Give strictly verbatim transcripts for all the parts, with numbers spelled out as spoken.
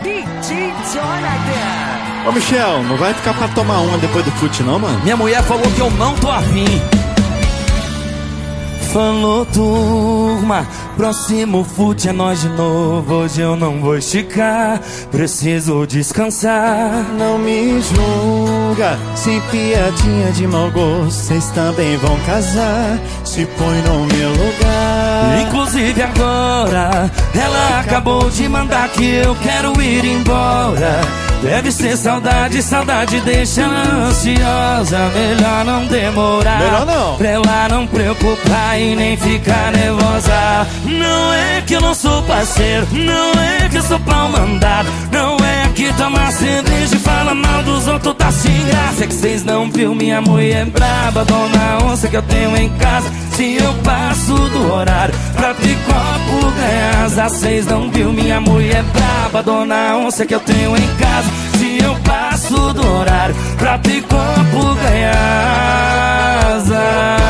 D J Jonathan. Ô Michel, não vai ficar pra tomar uma depois do fute não, mano? Minha mulher falou que eu não tô afim. Falou, turma, próximo fute é nós de novo. Hoje eu não vou esticar, preciso descansar. Não me julga, sem piadinha de mau gosto. Vocês também vão casar, se põe no meu lugar. Inclusive agora, ela acabou de mandar que eu quero ir embora. Deve ser saudade, saudade deixa ela ansiosa. Melhor não demorar, melhor não, pra ela não preocupar e nem ficar nervosa. Não é que eu não sou parceiro, não é que eu sou pau mandado, não é que toma cerveja e fala mal dos outros tá sem graça. É que cês não viu minha mulher braba, dona onça que eu tenho em casa. Se eu passo do horário pra ter copo ganhar asa, cês não viu minha mulher braba, dona onça que eu tenho em casa. Se eu passo do horário pra ter copo ganhar asa.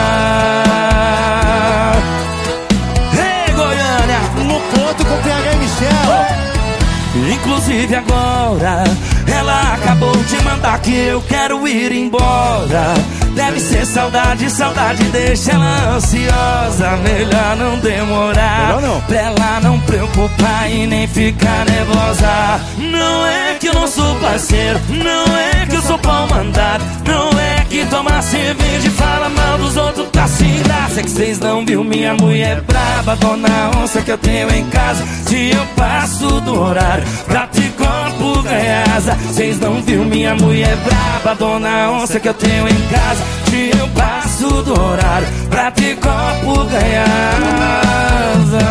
Hey, Goiânia! No ponto com P H e Michel. Inclusive agora, ela acabou de mandar que eu quero ir embora. Deve ser saudade, saudade deixa ela ansiosa. Melhor não demorar, melhor não, pra ela não preocupar e nem ficar nervosa. Não é que eu não sou parceiro, não é que eu sou pau mandado, não é que toma cerveja e fala mal dos outros tá sem graça. É que cês não viu minha mulher braba, dona onça que eu tenho em casa. Se eu passo do horário pra ter copo ganhar asa, cês não viu minha mulher braba, dona onça que eu tenho em casa. Se eu passo do horário pra ter copo ganhar asa.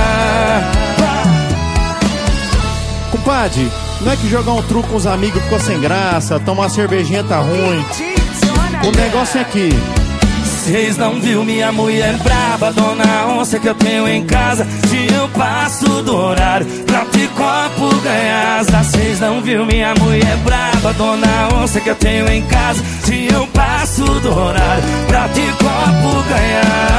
Compadre, não é que jogar um truco com os amigos ficou sem graça, tomar uma cervejinha tá ruim. O negócio é aqui. Cês não viu minha mulher braba, dona onça que eu tenho em casa. Se eu passo do horário pra ter copo ganhar asa, cês não viu minha mulher braba, dona onça que eu tenho em casa. Se eu passo do horário pra ter copo ganhar